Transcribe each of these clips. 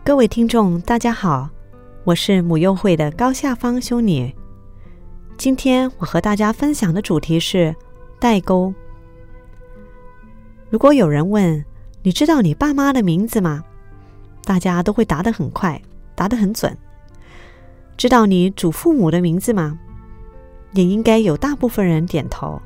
各位听众大家好，我是母幼会的高夏芳修女。今天我和大家分享的主题是代沟。如果有人问你知道你爸妈的名字吗？大家都会答得很快，答得很准。知道你祖父母的名字吗？也应该有大部分人点头。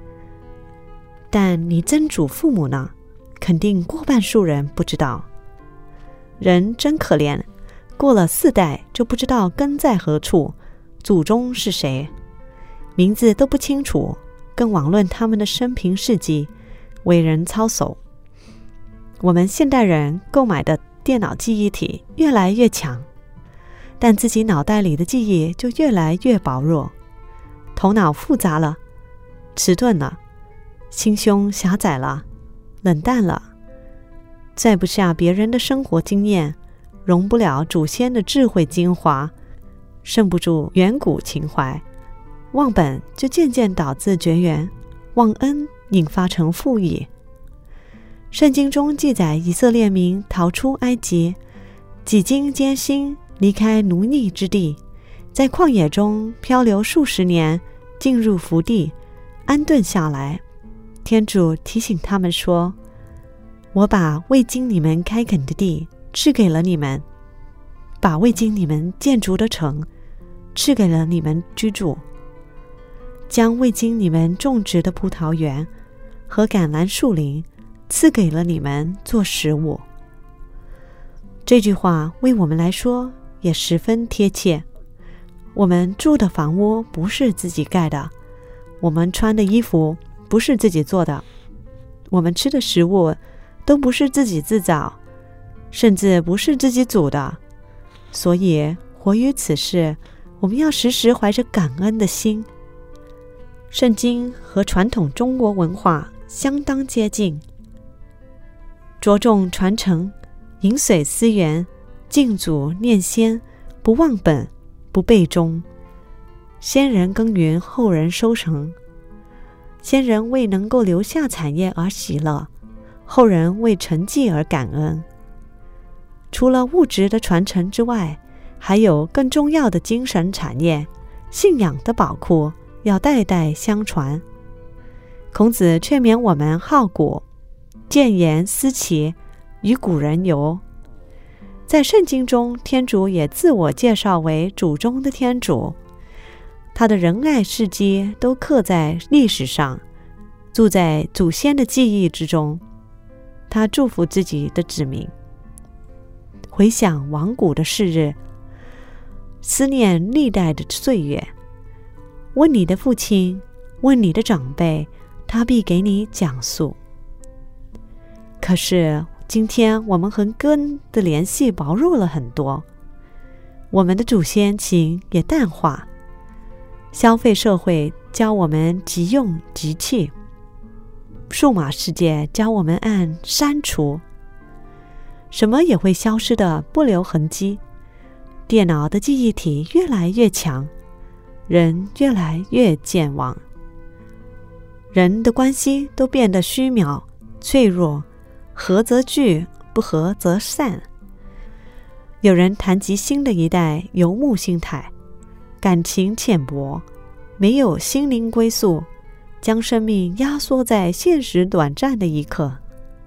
但你曾祖父母呢？肯定过半数人不知道。人真可怜，过了4代就不知道根在何处，祖宗是谁，名字都不清楚，更罔论他们的生平事迹，为人操守。我们现代人购买的电脑记忆体越来越强，但自己脑袋里的记忆就越来越薄弱，头脑复杂了，迟钝了，心胸狭窄了，冷淡了，载不下别人的生活经验，容不了祖先的智慧精华，胜不住远古情怀，忘本就渐渐导致绝缘，忘恩引发成负义。圣经中记载以色列民逃出埃及，几经艰辛离开奴隶之地，在旷野中漂流数十年，进入福地，安顿下来。天主提醒他们说，我把未经你们开垦的地赐给了你们，把未经你们建筑的城赐给了你们居住，将未经你们种植的葡萄园和橄榄树林赐给了你们做食物。这句话为我们来说也十分贴切。我们住的房屋不是自己盖的，我们穿的衣服不是自己做的，我们吃的食物都不是自己制造，甚至不是自己煮的。所以活于此世，我们要时时怀着感恩的心。圣经和传统中国文化相当接近，着重传承，饮水思源，敬祖念先，不忘本，不背忠。先人耕耘，后人收成。先人为能够留下产业而喜乐，后人为成绩而感恩。除了物质的传承之外，还有更重要的精神产业，信仰的宝库要代代相传。孔子劝勉我们好古，建言思齐，与古人游。在圣经中，天主也自我介绍为祖宗的天主，他的仁爱事迹都刻在历史上，住在祖先的记忆之中。他祝福自己的子民。回想往古的逝日，思念历代的岁月，问你的父亲，问你的长辈，他必给你讲述。可是今天我们和根的联系薄弱了很多，我们的祖先情也淡化，消费社会教我们即用即弃，数码世界教我们按删除，什么也会消失的不留痕迹。电脑的记忆体越来越强，人越来越健忘，人的关系都变得虚渺脆弱，合则聚，不合则散。有人谈及新的一代游牧心态，感情浅薄，没有心灵归宿，将生命压缩在现实短暂的一刻。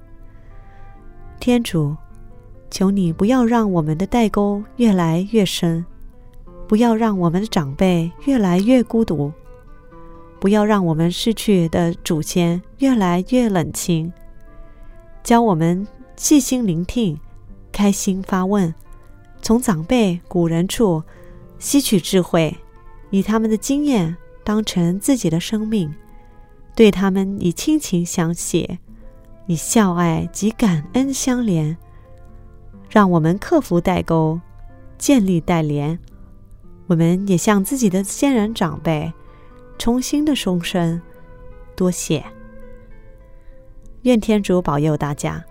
天主，求你不要让我们的代沟越来越深，不要让我们的长辈越来越孤独，不要让我们失去的祖先越来越冷清。教我们细心聆听，开心发问，从长辈古人处吸取智慧，以他们的经验当成自己的生命，对他们以亲情相携，以孝爱及感恩相连。让我们克服代沟，建立代联。我们也向自己的先人长辈衷心的说声多谢。愿天主保佑大家。